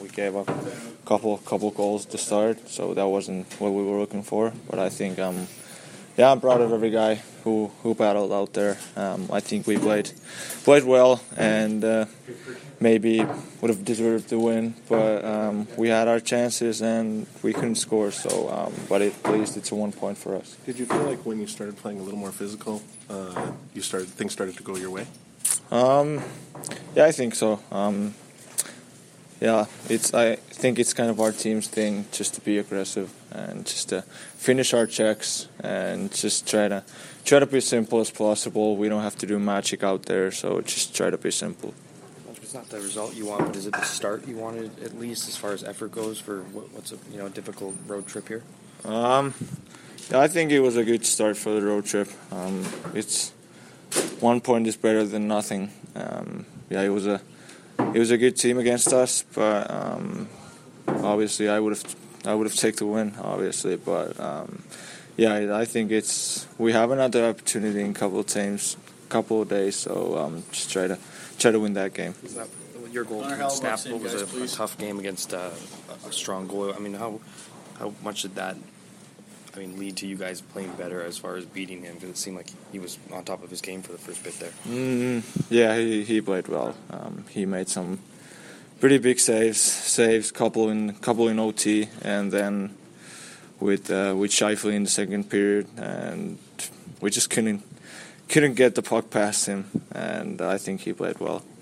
We gave up a couple goals to start, so that wasn't what we were looking for. But I think, I'm proud of every guy who battled out there. I think we played well and maybe would have deserved the win, but we had our chances and we couldn't score. So, but at least it's a 1 point for us. Did you feel like when you started playing a little more physical, things started to go your way? Yeah, I think so. I think it's kind of our team's thing just to be aggressive and just to finish our checks and just try to be simple as possible. We don't have to do magic out there, so just try to be simple. It's not the result you want, but is it the start you wanted, at least as far as effort goes, for what's a difficult road trip here? Yeah, I think it was a good start for the road trip. It's 1 point is better than nothing. It was a good team against us, but obviously I would have taken the win, obviously. But I think we have another opportunity in couple of days, so just try to win that game. Your goal against Nashville was a tough game against a strong goal. I mean, how much did that lead to you guys playing better as far as beating him? Because it seemed like he was on top of his game for the first bit there. Yeah, he played well. He made some pretty big saves, couple in OT, and then with Scheifele in the second period, and we just couldn't get the puck past him. And I think he played well.